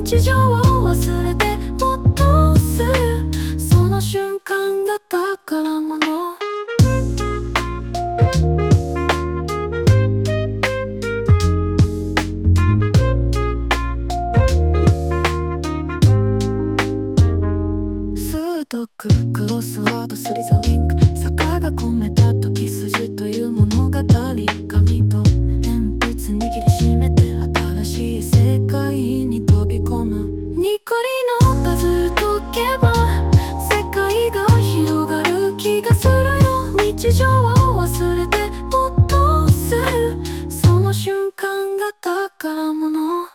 日常を忘れて没頭するその瞬間が宝物。数読クロスワードスリザリング坂が込めた時筋という物語。紙と鉛筆握りしめて新しい世界に飛び込む。にっこりのパズル解けば世界が広がる気がするよ。日常を忘れて没頭するその瞬間が宝物。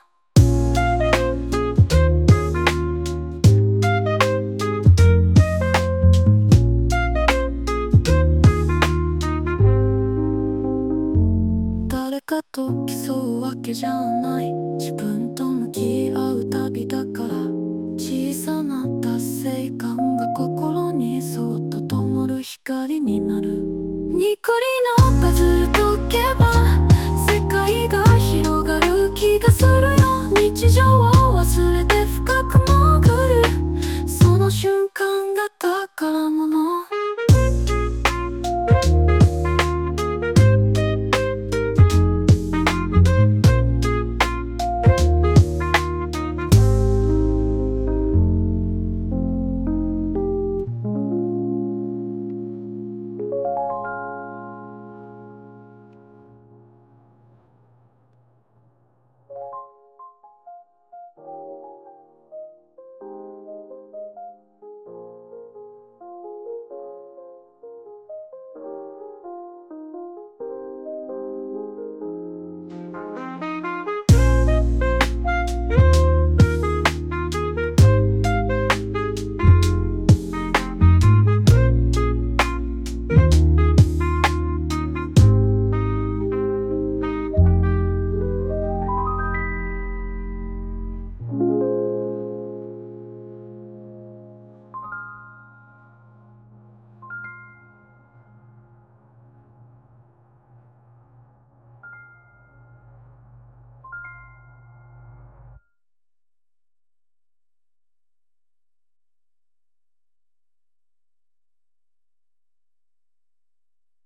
誰かと競うわけじゃない、自分と向き合う旅だから。小さな達成感が心にそっと灯る光になる。にっこりのパズル解けば世界が広がる気がするよ。日常を忘れて深く潜るその瞬間が宝物。